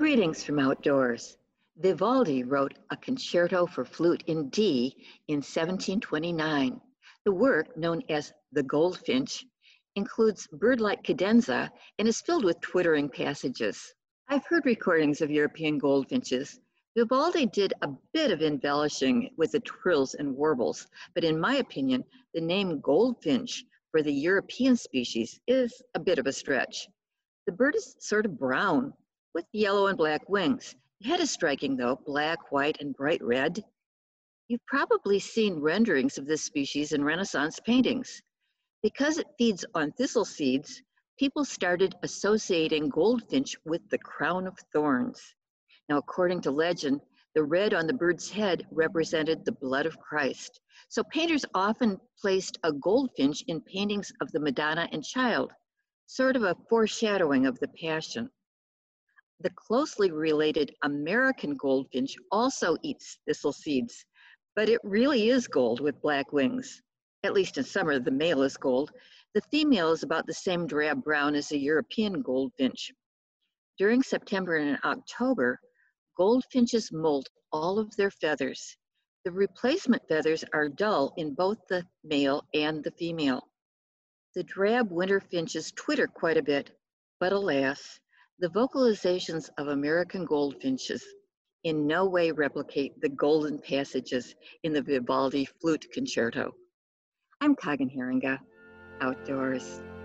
Greetings from outdoors. Vivaldi wrote a concerto for flute in D in 1729. The work, known as The Goldfinch, includes bird-like cadenza and is filled with twittering passages. I've heard recordings of European goldfinches. Vivaldi did a bit of embellishing with the trills and warbles, but in my opinion, the name goldfinch for the European species is a bit of a stretch. The bird is sort of brown, with yellow and black wings. The head is striking though, black, white, and bright red. You've probably seen renderings of this species in Renaissance paintings. Because it feeds on thistle seeds, people started associating goldfinch with the crown of thorns. Now, according to legend, the red on the bird's head represented the blood of Christ. So painters often placed a goldfinch in paintings of the Madonna and Child, sort of a foreshadowing of the Passion. The closely related American goldfinch also eats thistle seeds, but it really is gold with black wings. At least in summer, the male is gold. The female is about the same drab brown as the European goldfinch. During September and October, goldfinches molt all of their feathers. The replacement feathers are dull in both the male and the female. The drab winter finches twitter quite a bit, but alas, the vocalizations of American goldfinches in no way replicate the golden passages in the Vivaldi flute concerto. I'm Kagan Haringa, outdoors.